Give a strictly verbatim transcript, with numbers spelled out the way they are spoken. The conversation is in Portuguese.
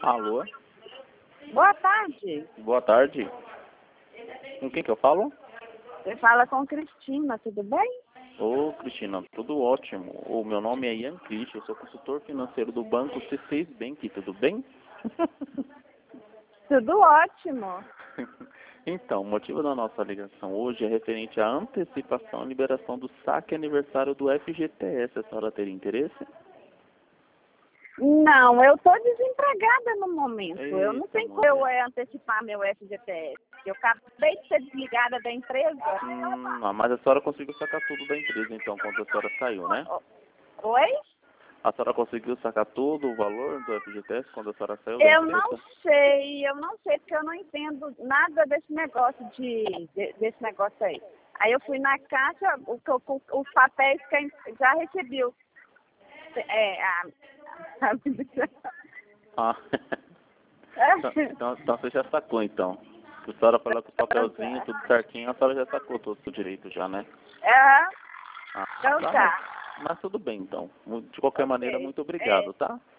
Alô? Boa tarde. Boa tarde. Com quem que eu falo? Você fala com Cristina, tudo bem? Ô, Cristina, tudo ótimo. O meu nome é Ian Cris, eu sou consultor financeiro do banco C seis Bank, tudo bem? Tudo ótimo. Então, o motivo da nossa ligação hoje é referente à antecipação e liberação do saque aniversário do F G T S. A senhora teria interesse? Não, eu estou desempregada no momento. Eita, eu não tenho como mulher. eu é, antecipar meu F G T S. Eu acabei de ser desligada da empresa. Hum, mas a senhora conseguiu sacar tudo da empresa, então, quando a senhora saiu, né? Oi? A senhora conseguiu sacar todo o valor do F G T S quando a senhora saiu da Eu empresa? não sei, eu não sei porque eu não entendo nada desse negócio de, de- desse negócio aí. Aí eu fui na caixa, o, o, o- os papéis que eu já recebi. os- É, a, Ah, então, então, então você já sacou, então. Se a senhora falar com o papelzinho, tudo certinho, a senhora já sacou todo o direito já, né? É, Ah, então tá, tá. mas, mas tudo bem, então. De qualquer maneira, Ok. muito obrigado, É, tá?